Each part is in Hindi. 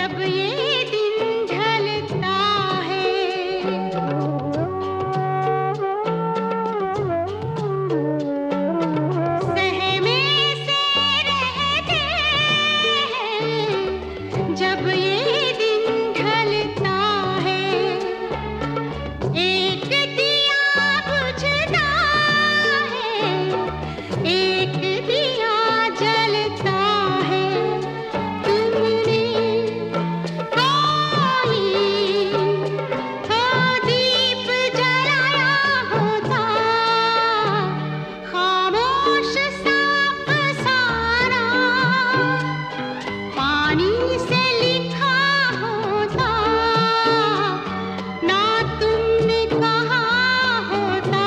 जब ये दिन ढलता है, सहमे से रहते हैं जब ये दिन ढलता है। एक दिया बुझता है, एक दिया जलता है। तुमने कोई हो दीप जलाया होता, खामोश सा फसाना पानी से लिखा होता, ना तुमने कहा होता,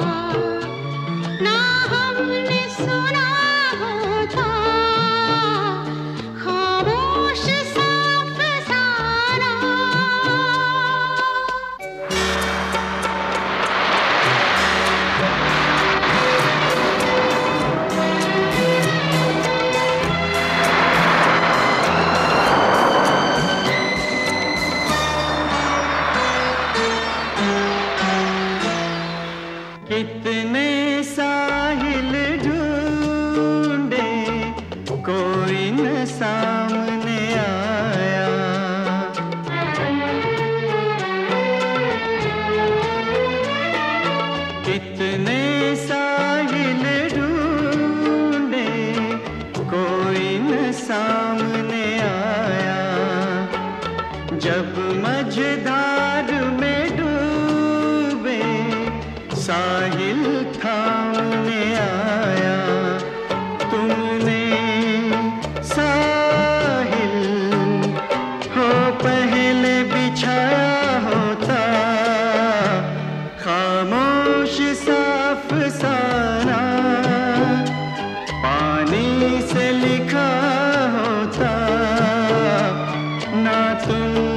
ना हमने सुना होता, खामोश सा फसाना। कितने साहिल ढूंढे, कोई न सामने आया। कितने साहिल ढूंढे, कोई न सामने आया। जब मझधार में डूबे, साहिल थामने आया। तुमने साहिल हो पहले बिछाया होता, खामोश साफ सारा पानी से लिखा होता, ना तुम